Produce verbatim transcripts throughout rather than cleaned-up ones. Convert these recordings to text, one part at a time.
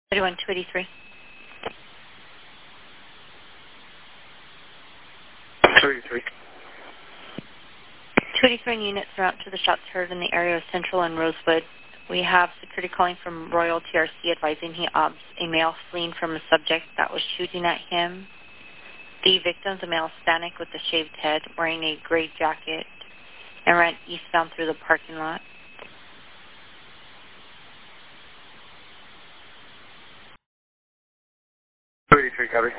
thirty-one two eighty-three. two eighty-three. two eighty-three in units are out to the shots heard in the area of Central and Rosewood. We have security calling from Royal T R C advising he obs a male fleeing from a subject that was shooting at him. The victim is a male Hispanic with a shaved head, wearing a gray jacket, and ran eastbound through the parking lot. two eighty-three, copy.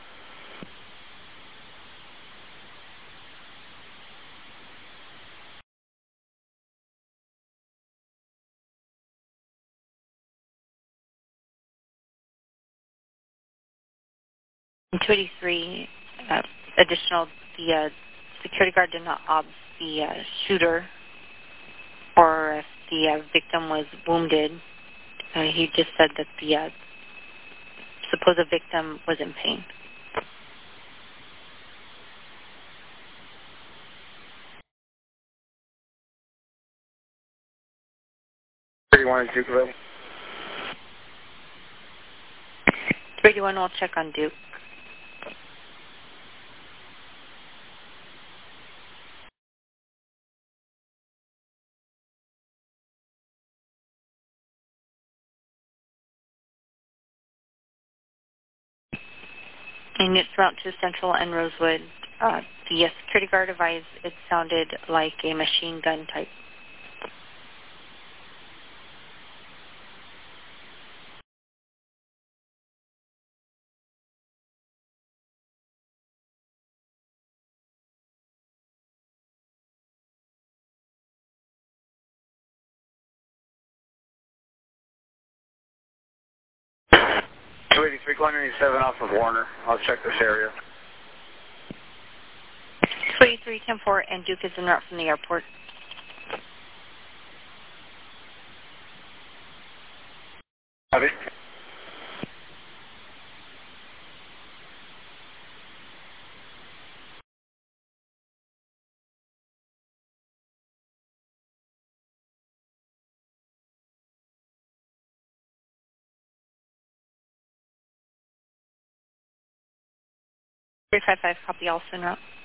In two eighty-three, uh, additional, the uh, security guard did not obs the uh, shooter, or if the uh, victim was wounded. Uh, he just said that the uh, supposed victim was in pain. thirty-one is Duke available. three eighty-one will check on Duke. And it's route to Central and Rosewood. Uh, the uh, security guard advised it sounded like a machine gun type. two eighty-three, one ninety-seven off of Warner. I'll check this area. two eighty-three ten four, and Duke is en route from the airport. Copy. three five five, copy, also en route.